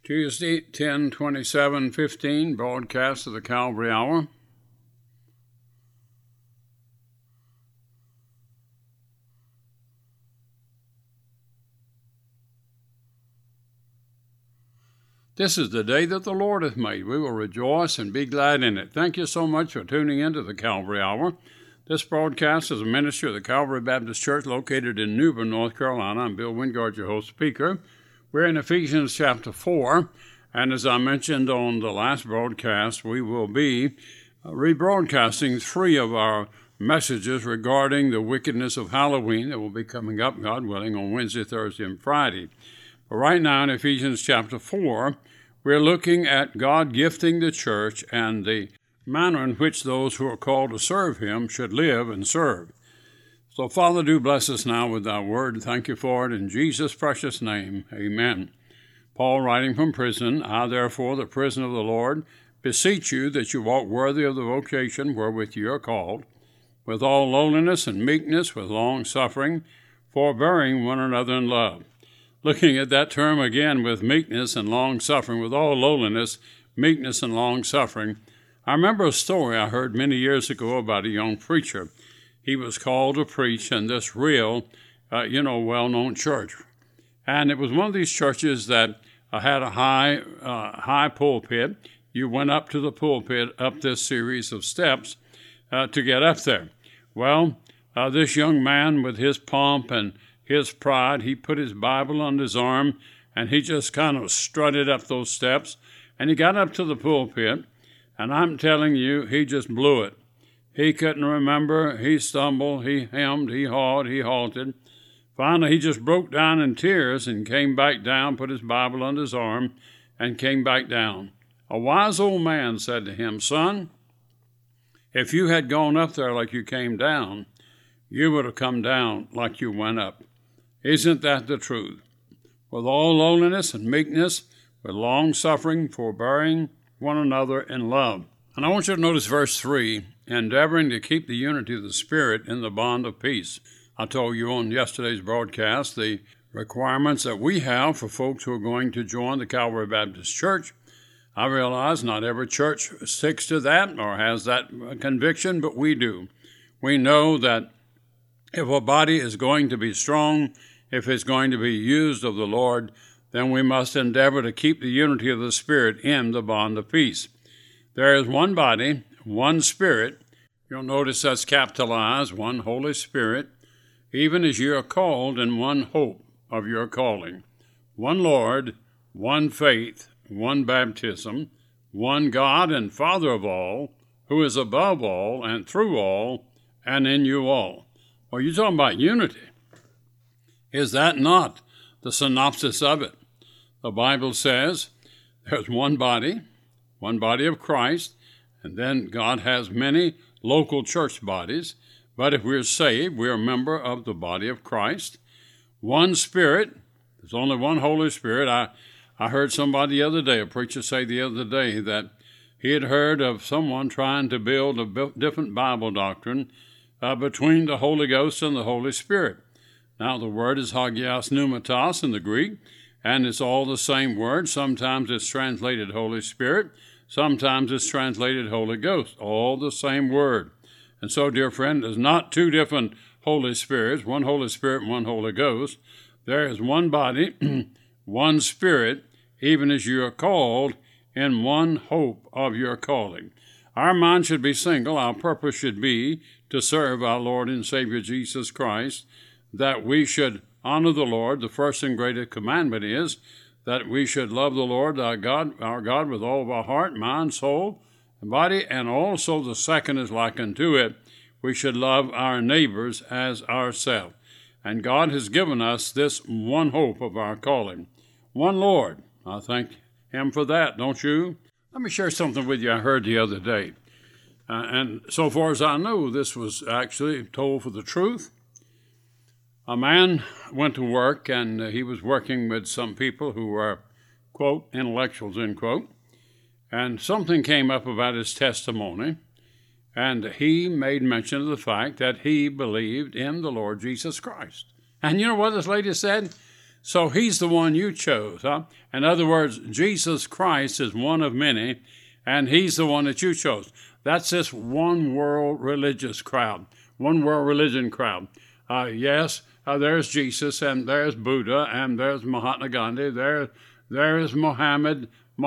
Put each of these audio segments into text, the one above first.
Tuesday, 10/27/15, broadcast of the Calvary Hour. This is the day that the Lord hath made. We will rejoice and be glad in it. Thank you so much for tuning into the Calvary Hour. This broadcast is a ministry of the Calvary Baptist Church located in New Bern, North Carolina. I'm Bill Wingard, your host speaker. We're in Ephesians chapter 4, and as I mentioned on the last broadcast, we will be rebroadcasting 3 of our messages regarding the wickedness of Halloween that will be coming up, God willing, on Wednesday, Thursday, and Friday. But right now in Ephesians chapter 4, we're looking at God gifting the church and the manner in which those who are called to serve Him should live and serve. So, Father, do bless us now with thy word. Thank you for it in Jesus' precious name. Amen. Paul, writing from prison, I, therefore, the prisoner of the Lord, beseech you that you walk worthy of the vocation wherewith you are called, with all lowliness and meekness, with long suffering, forbearing one another in love. Looking at that term again, with meekness and long suffering, with all lowliness, meekness, and long suffering, I remember a story I heard many years ago about a young preacher. He was called to preach in this real, well-known church. And it was one of these churches that had a high pulpit. You went up to the pulpit, up this series of steps to get up there. Well, this young man with his pomp and his pride, he put his Bible under his arm, and he just kind of strutted up those steps. And he got up to the pulpit, and I'm telling you, he just blew it. He couldn't remember. He stumbled. He hemmed. He hawed. He halted. Finally, he just broke down in tears and came back down, put his Bible under his arm, and came back down. A wise old man said to him, "Son, if you had gone up there like you came down, you would have come down like you went up. Isn't that the truth? With all lowliness and meekness, with long suffering, forbearing one another in love." And I want you to notice verse 3, endeavoring to keep the unity of the Spirit in the bond of peace. I told you on yesterday's broadcast the requirements that we have for folks who are going to join the Calvary Baptist Church. I realize not every church sticks to that or has that conviction, but we do. We know that if a body is going to be strong, if it's going to be used of the Lord, then we must endeavor to keep the unity of the Spirit in the bond of peace. There is one body, one Spirit. You'll notice that's capitalized, one Holy Spirit, even as you are called in one hope of your calling. One Lord, one faith, one baptism, one God and Father of all, who is above all and through all and in you all. Well, you're talking about unity. Is that not the synopsis of it? The Bible says there's one body of Christ, and then God has many local church bodies, but if we're saved, we're a member of the body of Christ. One Spirit, there's only one Holy Spirit. I heard somebody the other day, a preacher say the other day, that he had heard of someone trying to build a different Bible doctrine between the Holy Ghost and the Holy Spirit. Now, the word is hagios pneumatos in the Greek, and it's all the same word. Sometimes it's translated Holy Spirit. Sometimes it's translated Holy Ghost, all the same word. And so, dear friend, there's not 2 different Holy Spirits, one Holy Spirit and one Holy Ghost. There is one body, one Spirit, even as you are called in one hope of your calling. Our mind should be single. Our purpose should be to serve our Lord and Savior Jesus Christ, that we should honor the Lord. The first and greatest commandment is that we should love the Lord our God with all of our heart, mind, soul, and body, and also the second is like unto it, we should love our neighbors as ourselves. And God has given us this one hope of our calling. One Lord. I thank Him for that, don't you? Let me share something with you I heard the other day. And so far as I know, this was actually told for the truth. A man went to work, and he was working with some people who were, quote, intellectuals, end quote, and something came up about his testimony, and he made mention of the fact that he believed in the Lord Jesus Christ. And you know what this lady said? So he's the one you chose, huh? In other words, Jesus Christ is one of many, and he's the one that you chose. That's this one world religious crowd, one world religion crowd. Yes, there's Jesus, and there's Buddha, and there's Mahatma Gandhi, there is Muhammad,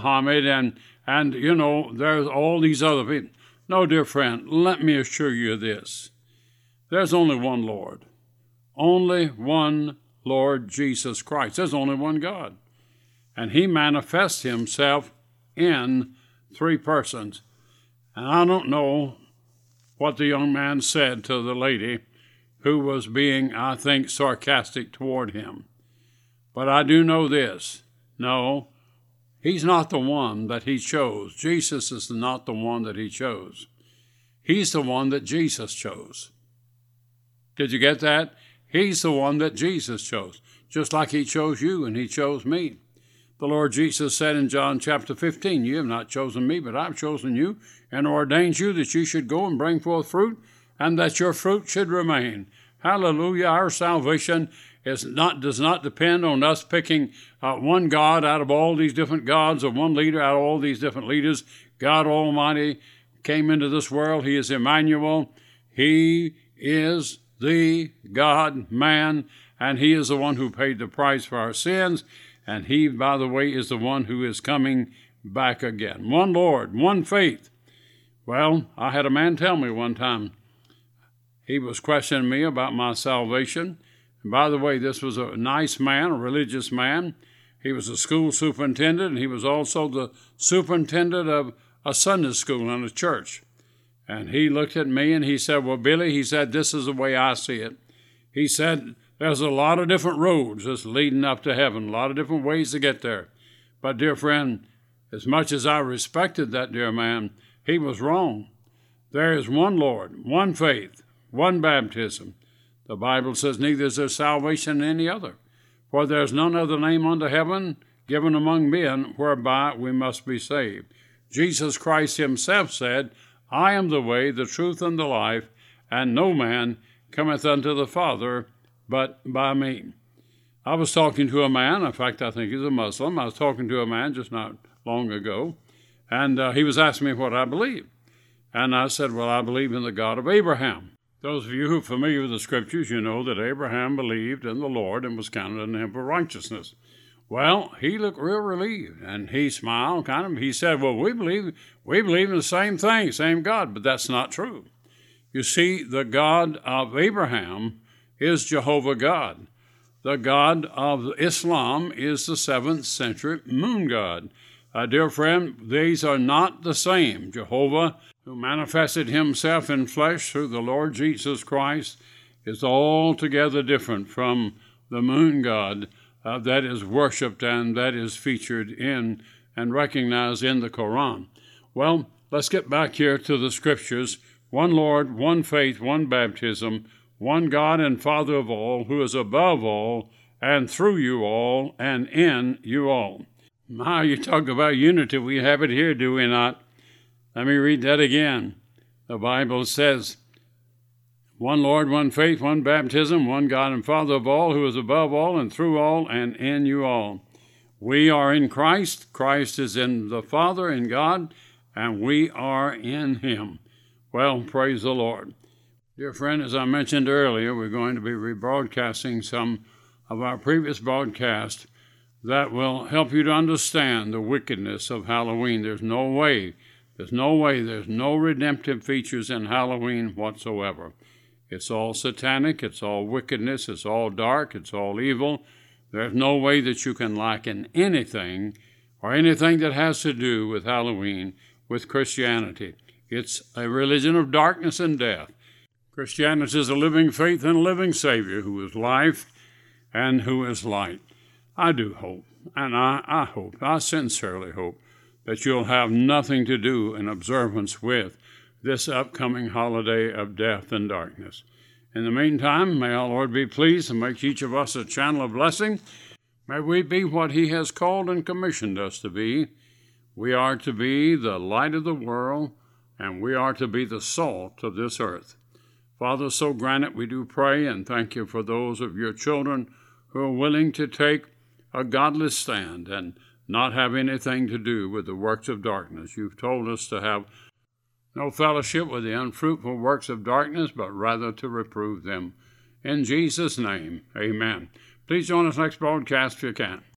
and you know, there's all these other people. No, dear friend, let me assure you of this. There's only one Lord. Only one Lord Jesus Christ. There's only one God. And he manifests himself in three persons. And I don't know what the young man said to the lady who was being, I think, sarcastic toward him. But I do know this. No, he's not the one that he chose. Jesus is not the one that he chose. He's the one that Jesus chose. Did you get that? He's the one that Jesus chose, just like he chose you and he chose me. The Lord Jesus said in John chapter 15, you have not chosen me, but I've chosen you and ordained you that you should go and bring forth fruit and that your fruit should remain. Hallelujah. Our salvation does not depend on us picking one God out of all these different gods, or one leader out of all these different leaders. God Almighty came into this world. He is Emmanuel. He is the God-man, and he is the one who paid the price for our sins, and he, by the way, is the one who is coming back again. One Lord, one faith. Well, I had a man tell me one time, he was questioning me about my salvation. And by the way, this was a nice man, a religious man. He was a school superintendent, and he was also the superintendent of a Sunday school in a church. And he looked at me and he said, well, Billy, he said, this is the way I see it. He said, there's a lot of different roads that's leading up to heaven, a lot of different ways to get there. But, dear friend, as much as I respected that dear man, he was wrong. There is one Lord, one faith, one baptism. The Bible says, neither is there salvation in any other. For there is none other name under heaven given among men whereby we must be saved. Jesus Christ himself said, I am the way, the truth, and the life, and no man cometh unto the Father but by me. I was talking to a man, in fact, I think he's a Muslim. I was talking to a man just not long ago, and he was asking me what I believe. And I said, well, I believe in the God of Abraham. Those of you who are familiar with the Scriptures, you know that Abraham believed in the Lord and was counted unto him for righteousness. Well, he looked real relieved, and he smiled, he said, well, we believe in the same thing, same God, but that's not true. You see, the God of Abraham is Jehovah God. The God of Islam is the 7th century moon god. Dear friend, these are not the same. Jehovah, who manifested himself in flesh through the Lord Jesus Christ, is altogether different from the moon god that is worshipped and that is featured in and recognized in the Quran. Well, let's get back here to the Scriptures. One Lord, one faith, one baptism, one God and Father of all, who is above all, and through you all, and in you all. My, you talk about unity. We have it here, do we not? Let me read that again. The Bible says, one Lord, one faith, one baptism, one God and Father of all, who is above all and through all and in you all. We are in Christ. Christ is in the Father, in God, and we are in him. Well, praise the Lord. Dear friend, as I mentioned earlier, we're going to be rebroadcasting some of our previous broadcasts that will help you to understand the wickedness of Halloween. There's no redemptive features in Halloween whatsoever. It's all satanic, it's all wickedness, it's all dark, it's all evil. There's no way that you can liken anything or anything that has to do with Halloween with Christianity. It's a religion of darkness and death. Christianity is a living faith in a living Savior who is life and who is light. I do hope, and I sincerely hope, that you'll have nothing to do in observance with this upcoming holiday of death and darkness. In the meantime, may our Lord be pleased and make each of us a channel of blessing. May we be what he has called and commissioned us to be. We are to be the light of the world, and we are to be the salt of this earth. Father, so grant it, we do pray, and thank you for those of your children who are willing to take a godless stand and not have anything to do with the works of darkness. You've told us to have no fellowship with the unfruitful works of darkness, but rather to reprove them. In Jesus' name, amen. Please join us next broadcast if you can.